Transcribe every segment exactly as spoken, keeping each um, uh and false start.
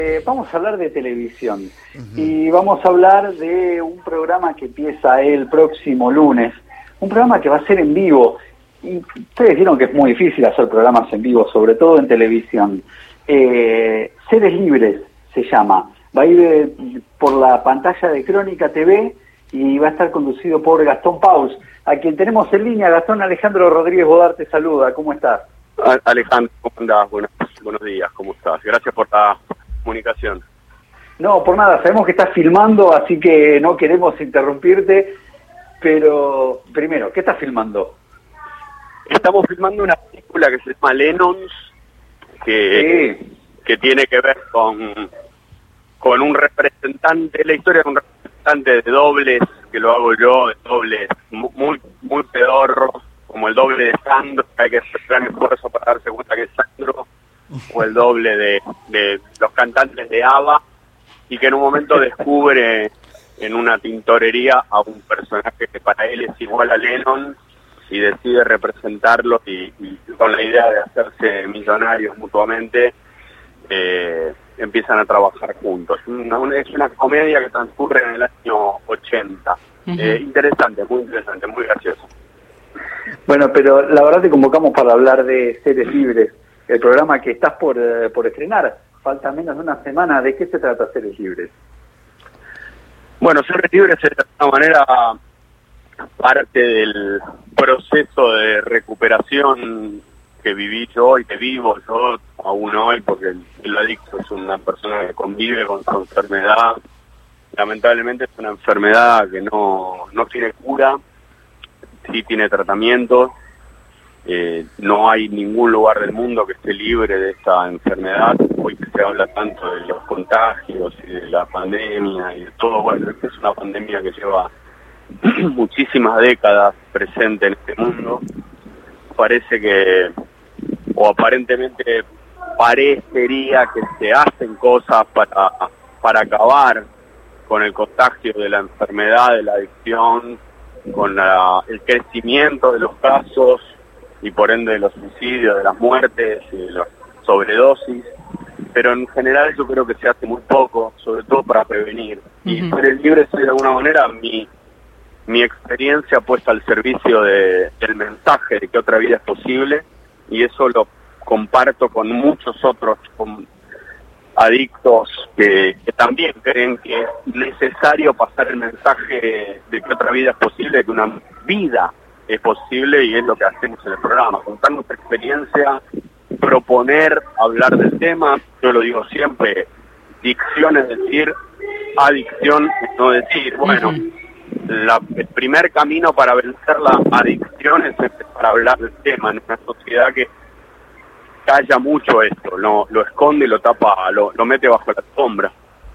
Eh, vamos a hablar de televisión uh-huh. y vamos a hablar de un programa que empieza el próximo lunes, un programa que va a ser en vivo. Y ustedes vieron que es muy difícil hacer programas en vivo, sobre todo en televisión. Eh, Seres Libres se llama, va a ir eh, por la pantalla de Crónica T V y va a estar conducido por Gastón Paus, a quien tenemos en línea. Gastón, Alejandro Rodríguez Bodar te saluda, ¿cómo estás? Alejandro, ¿cómo andás? Buenos, buenos días, ¿cómo estás? Gracias por la comunicación. No, por nada, sabemos que estás filmando, así que no queremos interrumpirte, pero primero, ¿qué estás filmando? Estamos filmando una película que se llama Lennons, que, sí. que tiene que ver con, con un representante, la historia de un representante de dobles, que lo hago yo, de dobles muy, muy pedorro, como el doble de Sandro, que hay que hacer gran esfuerzo para darse cuenta que es Sandro, o el doble de, de los cantantes de ABBA, y que en un momento descubre en una tintorería a un personaje que para él es igual a Lennon, y decide representarlo y, y con la idea de hacerse millonarios mutuamente, eh, empiezan a trabajar juntos. Una, una, es una comedia que transcurre en el año ochenta. Uh-huh. Eh, interesante, muy interesante, muy gracioso. Bueno, pero la verdad te convocamos para hablar de Seres Libres, el programa que estás por, eh, por estrenar. Falta menos de una semana. ¿De qué se trata Seres Libres? Bueno, Seres Libres es de alguna manera parte del proceso de recuperación que viví yo y que vivo yo aún hoy, porque el, el adicto es una persona que convive con su enfermedad. Lamentablemente es una enfermedad que no, no tiene cura, sí tiene tratamiento. Eh, no hay ningún lugar del mundo que esté libre de esta enfermedad. Hoy que se habla tanto de los contagios y de la pandemia y de todo, bueno, es una pandemia que lleva muchísimas décadas presente en este mundo. Parece que, o aparentemente parecería que se hacen cosas para, para acabar con el contagio de la enfermedad, de la adicción, con la, el crecimiento de los casos y por ende de los suicidios, de las muertes y de las sobredosis, pero en general yo creo que se hace muy poco, sobre todo para prevenir. Uh-huh. Y Seres Libres es de alguna manera mi mi experiencia puesta al servicio de, del mensaje de que otra vida es posible, y eso lo comparto con muchos otros con adictos que, que también creen que es necesario pasar el mensaje de que otra vida es posible, que una vida es posible, y es lo que hacemos en el programa, contar nuestra experiencia, proponer, hablar del tema. Yo lo digo siempre, dicción es decir, adicción es no decir. Bueno, uh-huh. La, el primer camino para vencer la adicción es empezar a hablar del tema en una sociedad que calla mucho esto, lo, lo esconde y lo tapa, lo, lo mete bajo la sombra.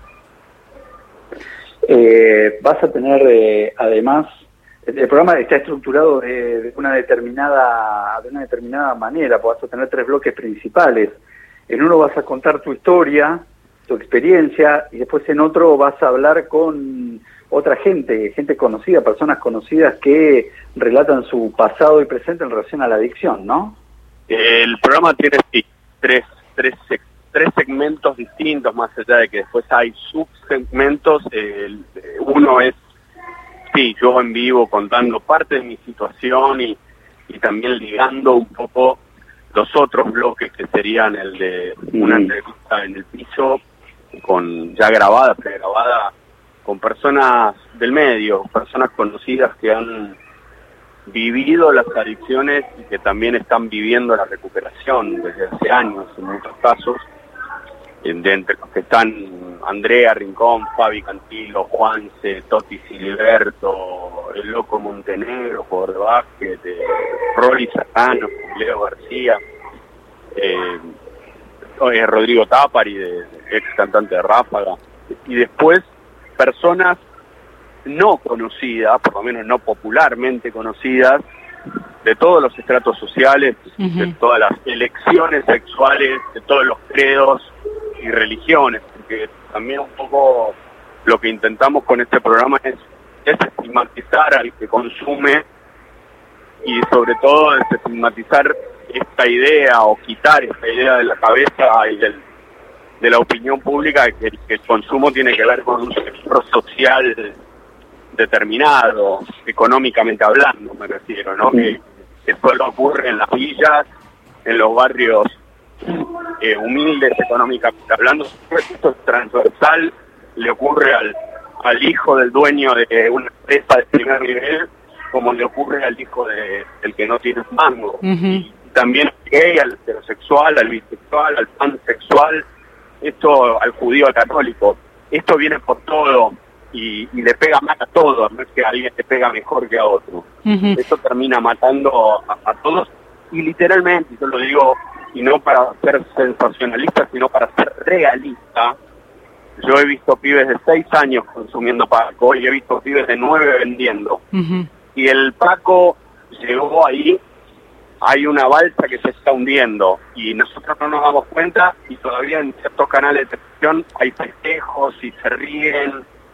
Eh, vas a tener, eh, además, el programa está estructurado de, de una determinada de una determinada manera, vas a tener tres bloques principales. En uno vas a contar tu historia, tu experiencia, y después en otro vas a hablar con otra gente, gente conocida, personas conocidas que relatan su pasado y presente en relación a la adicción, ¿no? El programa tiene sí, tres, tres, tres segmentos distintos, más allá de que después hay subsegmentos. El, uno es, sí, yo en vivo contando parte de mi situación y, y también ligando un poco los otros bloques, que serían el de una entrevista en el piso, con ya grabada, pregrabada, con personas del medio, personas conocidas que han vivido las adicciones y que también están viviendo la recuperación desde hace años, en muchos casos, de entre los que están Andrea Rincón, Fabi Cantilo, Juanse, Toti Siliberto, el Loco Montenegro, jugador de básquet, eh, Rolly Serrano, Leo García, eh, eh, Rodrigo Tapari, de, de ex cantante de Ráfaga, y después personas no conocidas, por lo menos no popularmente conocidas, de todos los estratos sociales, uh-huh. de todas las elecciones sexuales, de todos los credos y religiones, porque también un poco lo que intentamos con este programa es, es estigmatizar al que consume, y sobre todo desestigmatizar esta idea o quitar esta idea de la cabeza y del de la opinión pública que, que el consumo tiene que ver con un sector social determinado, económicamente hablando me refiero, ¿no? Que, que solo ocurre en las villas, en los barrios eh, humildes económicamente hablando. Esto es transversal, le ocurre al, al hijo del dueño de una empresa de primer nivel, como le ocurre al hijo de, del que no tiene un mango. Uh-huh. Y también al gay, al heterosexual, al bisexual, al pansexual, esto al judío, al católico. Esto viene por todo y, y le pega mal a todos, no es que a alguien te pega mejor que a otro. Uh-huh. Esto termina matando a, a todos y literalmente, yo lo digo, y no para ser sensacionalista, sino para ser realista. Yo he visto pibes de seis años consumiendo Paco y he visto pibes de nueve vendiendo. Uh-huh. Y el Paco llegó ahí, hay una balsa que se está hundiendo y nosotros no nos damos cuenta y todavía en ciertos canales de televisión hay festejos y se ríen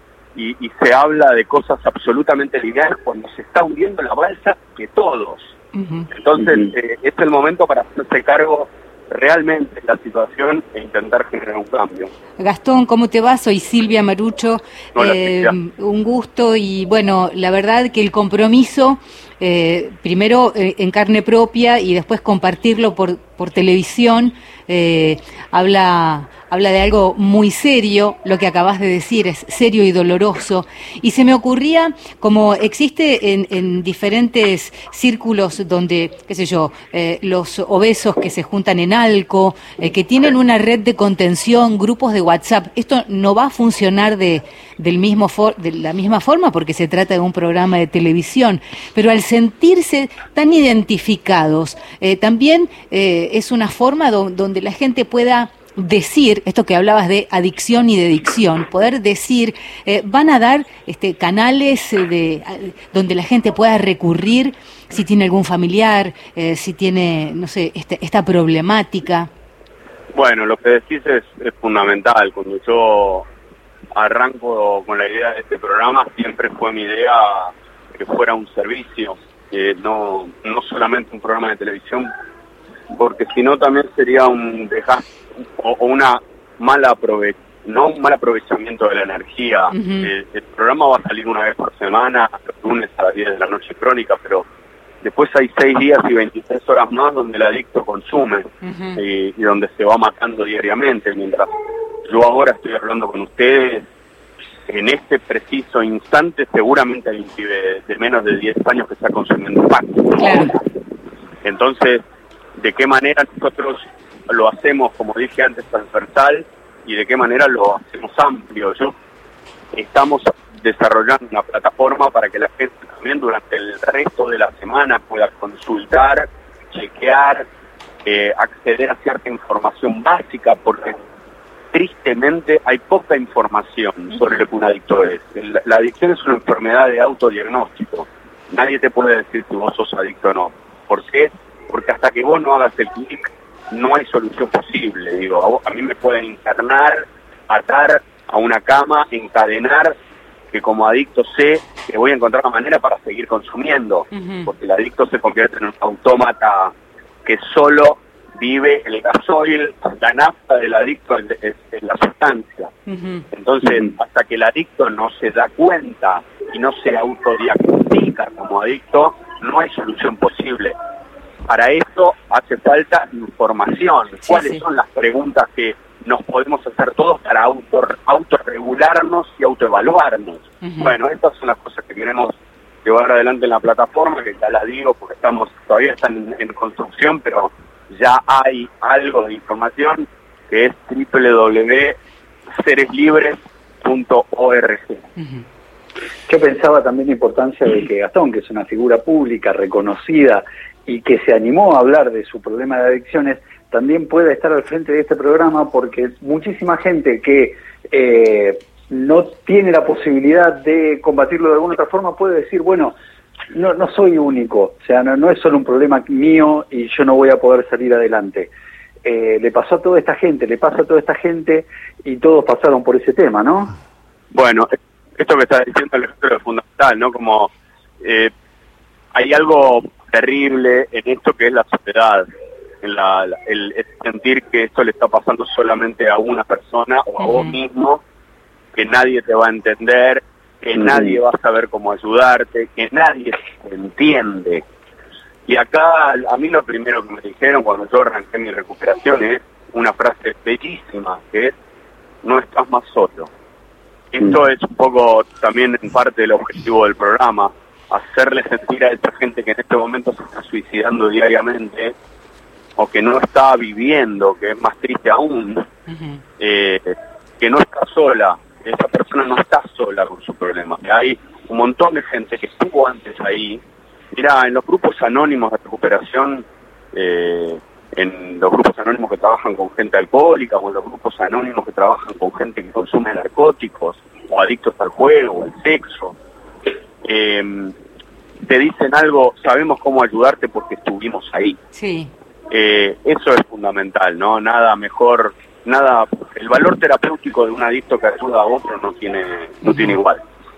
y, y se habla de cosas absolutamente lineales cuando se está hundiendo la balsa de todos. Uh-huh. Entonces uh-huh. eh, es el momento para hacerse cargo realmente de la situación e intentar generar un cambio. Gastón, ¿cómo te va? Soy Silvia Marucho. Hola, eh, un gusto y bueno, la verdad que el compromiso, eh, primero eh, en carne propia y después compartirlo por, por televisión, eh, habla... habla de algo muy serio, lo que acabas de decir es serio y doloroso, y se me ocurría, como existe en, en diferentes círculos donde, qué sé yo, eh, los obesos que se juntan en Alco, eh, que tienen una red de contención, grupos de WhatsApp, esto no va a funcionar de, del mismo for, de la misma forma porque se trata de un programa de televisión, pero al sentirse tan identificados, eh, también eh, es una forma do, donde la gente pueda decir, esto que hablabas de adicción y de adicción, poder decir, eh, van a dar este canales eh, de donde la gente pueda recurrir si tiene algún familiar, eh, si tiene, no sé, este, esta problemática. Bueno, lo que decís es, es fundamental. Cuando yo arranco con la idea de este programa, siempre fue mi idea que fuera un servicio, que no, no solamente un programa de televisión, porque si no también sería un desgaste o, o una mala aprove no un mal aprovechamiento de la energía. Uh-huh. el, el programa va a salir una vez por semana, los lunes a las diez de la noche crónica, pero después hay seis días y veintitrés horas más donde el adicto consume. Uh-huh. y, y donde se va matando diariamente, mientras yo ahora estoy hablando con ustedes. En este preciso instante seguramente hay un pibe de menos de diez años que está consumiendo Paco. Claro. Entonces, ¿de qué manera nosotros lo hacemos, como dije antes, transversal, y de qué manera lo hacemos amplio? Yo estamos desarrollando una plataforma para que la gente también durante el resto de la semana pueda consultar, chequear, eh, acceder a cierta información básica, porque tristemente hay poca información sobre lo que un adicto es. La, la adicción es una enfermedad de autodiagnóstico. Nadie te puede decir si vos sos adicto o no. ¿Por qué? Porque hasta que vos no hagas el clic, no hay solución posible. Digo, a, a mí me pueden internar, atar a una cama, encadenar, que como adicto sé que voy a encontrar una manera para seguir consumiendo, uh-huh. porque el adicto se convierte en un autómata que solo vive el gasoil, la nafta del adicto es, es, es la sustancia. Uh-huh. Entonces, uh-huh. hasta que el adicto no se da cuenta y no se autodiagnostica como adicto, no hay solución posible. Para esto hace falta información. Sí, ¿Cuáles sí. son las preguntas que nos podemos hacer todos para auto, autorregularnos y autoevaluarnos? Uh-huh. Bueno, estas son las cosas que queremos llevar adelante en la plataforma, que ya la digo porque estamos todavía están en, en construcción, pero ya hay algo de información, que es doble u doble u doble punto seres libres punto org. Uh-huh. Yo pensaba también la importancia de que Gastón, que es una figura pública reconocida y que se animó a hablar de su problema de adicciones, también pueda estar al frente de este programa, porque muchísima gente que eh, no tiene la posibilidad de combatirlo de alguna otra forma puede decir, bueno, no, no soy único, o sea, no, no es solo un problema mío y yo no voy a poder salir adelante. Eh, le pasó a toda esta gente, le pasa a toda esta gente y todos pasaron por ese tema, ¿no? Bueno, esto que está diciendo Alejandro es fundamental, ¿no? Como eh, hay algo terrible en esto que es la soledad. en la, la- el, el sentir que esto le está pasando solamente a una persona o a vos Ujú. mismo, que nadie te va a entender, que Ujú. nadie va a saber cómo ayudarte, que nadie te entiende. Y acá a mí lo primero que me dijeron cuando yo arranqué mi recuperación es una frase bellísima, que es: no estás más solo. Esto es un poco también en parte del objetivo del programa, hacerle sentir a esta gente que en este momento se está suicidando diariamente, o que no está viviendo, que es más triste aún, Ujú. eh, que no está sola, que esa persona no está sola con su problema. Que hay un montón de gente que estuvo antes ahí. Mira, en los grupos anónimos de recuperación, eh, en los grupos anónimos que trabajan con gente alcohólica, o en los grupos anónimos que trabajan con gente que consume narcóticos, o adictos al juego, o al sexo, eh, te dicen algo: sabemos cómo ayudarte porque estuvimos ahí. Sí. Eh, eso es fundamental, ¿no? Nada mejor, nada, el valor terapéutico de un adicto que ayuda a otro no tiene, no tiene igual.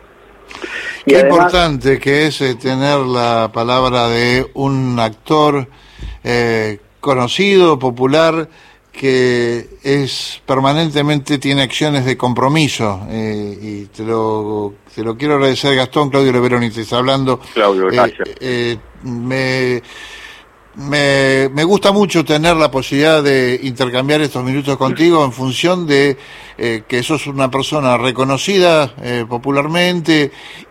Y Qué además- importante que es eh, tener la palabra de un actor eh, conocido, popular, que es permanentemente tiene acciones de compromiso, eh, y te lo, te lo quiero agradecer, Gastón. Claudio Leveroni te está hablando. Claudio, gracias. Eh, eh, me... Me, me gusta mucho tener la posibilidad de intercambiar estos minutos contigo en función de eh, que sos una persona reconocida eh, popularmente,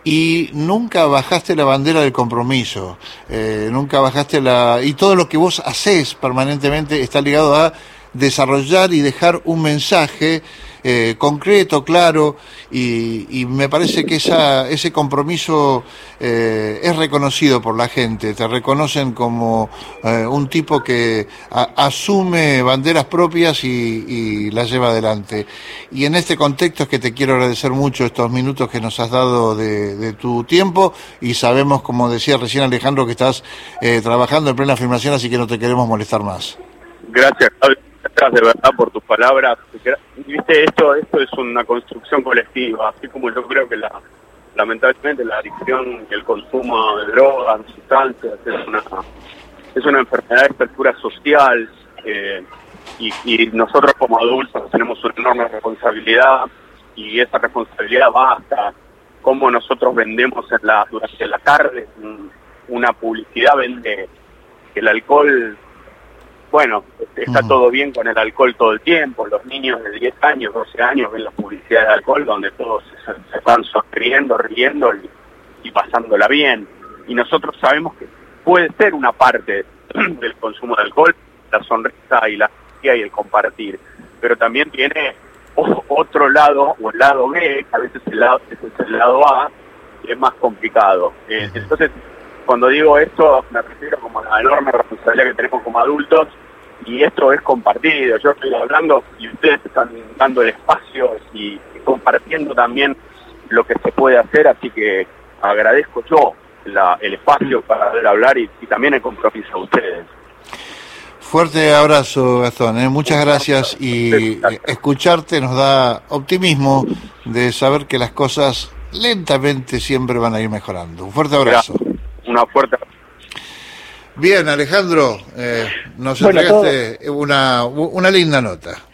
y nunca bajaste la bandera del compromiso, eh, nunca bajaste la... y todo lo que vos hacés permanentemente está ligado a desarrollar y dejar un mensaje eh, concreto, claro, y, y me parece que esa, ese compromiso eh, es reconocido por la gente. Te reconocen como eh, un tipo que a, asume banderas propias y, y las lleva adelante. Y en este contexto es que te quiero agradecer mucho estos minutos que nos has dado de, de tu tiempo, y sabemos, como decía recién Alejandro, que estás eh, trabajando en plena filmación, así que no te queremos molestar más. Gracias, Claudio, gracias de verdad por tus palabras. Viste, esto, esto es una construcción colectiva, así como yo creo que la, lamentablemente la adicción y el consumo de drogas, sustancias, es una, es una enfermedad de estructura social, eh, y, y nosotros como adultos tenemos una enorme responsabilidad, y esa responsabilidad va hasta cómo nosotros vendemos en la, durante la tarde. Una publicidad vende que el alcohol, bueno, está Ujú. todo bien con el alcohol todo el tiempo. Los niños de diez años, doce años ven la publicidad de alcohol donde todos se, se están sonriendo, riendo y, y pasándola bien. Y nosotros sabemos que puede ser una parte del consumo de alcohol, la sonrisa y la alegría y el compartir, pero también tiene o- otro lado, o el lado B, que a veces el lado, ese es el lado A, que es más complicado. Eh, entonces, cuando digo esto, me refiero como a la enorme responsabilidad que tenemos como adultos, y esto es compartido. Yo estoy hablando y ustedes están dando el espacio y compartiendo también lo que se puede hacer, así que agradezco yo la, el espacio para poder hablar, y, y también el compromiso a ustedes. Fuerte abrazo, Gastón, ¿eh? Muchas gracias, y eh, escucharte nos da optimismo de saber que las cosas lentamente siempre van a ir mejorando. Un fuerte abrazo. Una fuerte. Bien, Alejandro, eh, nos Bueno, entregaste una, una linda nota.